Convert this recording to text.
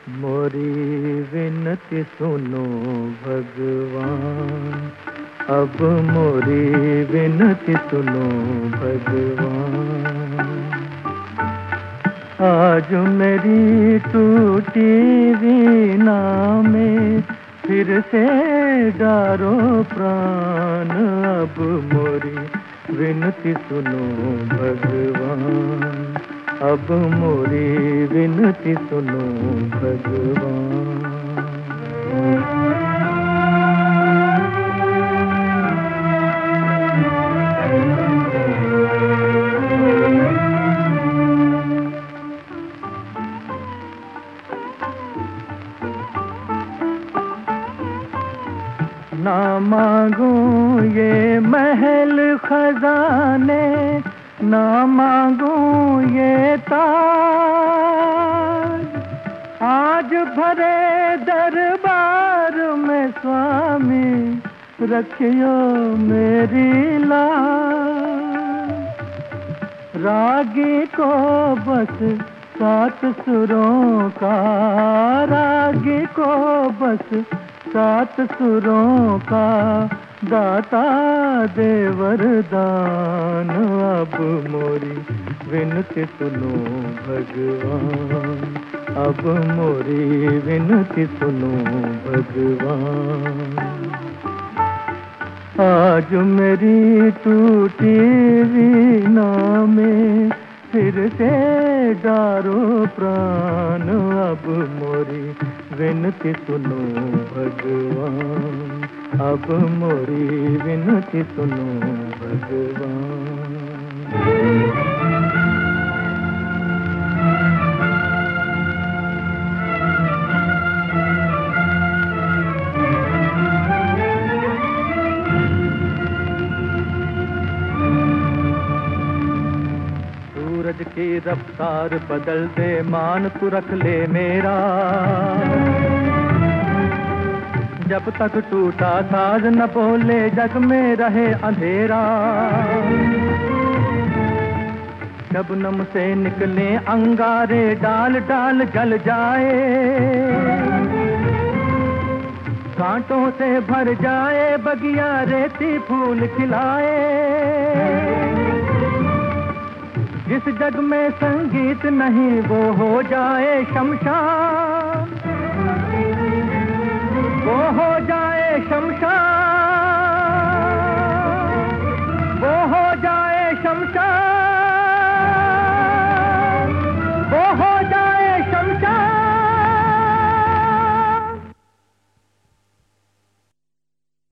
मोरी विनती सुनो भगवान, अब मोरी विनती सुनो भगवान। आज मेरी टूटी वीणा में फिर से डारो प्राण, अब मोरी विनती सुनो भगवान, अब मोरी विनती सुनो भगवान। ना मांगो ये महल खजाने, ना मांगो ये ताज, आज भरे दरबार में स्वामी रखियो मेरी लाज। रागी को बस 7 सुरों का, रागी को बस 7 सुरों का दाता दे वरदान, अब मोरी विनती सुनो भगवान, अब मोरी विनती सुनो भगवान। आज मेरी टूटी वीणा में फिर से डारो प्राण, अब मोरी विनती सुनो भगवान, अब मोरी विनती सुनो भगवान। सूरज की रफ्तार बदल दे, मान तू रख ले मेरा, जब तक टूटा साज न बोले जग में रहे अंधेरा। शबनम से निकले अंगारे, डाल डाल जल जाए, कांटों से भर जाए बगिया, रेती फूल खिलाए। जिस जग में संगीत नहीं वो हो जाए शमशान,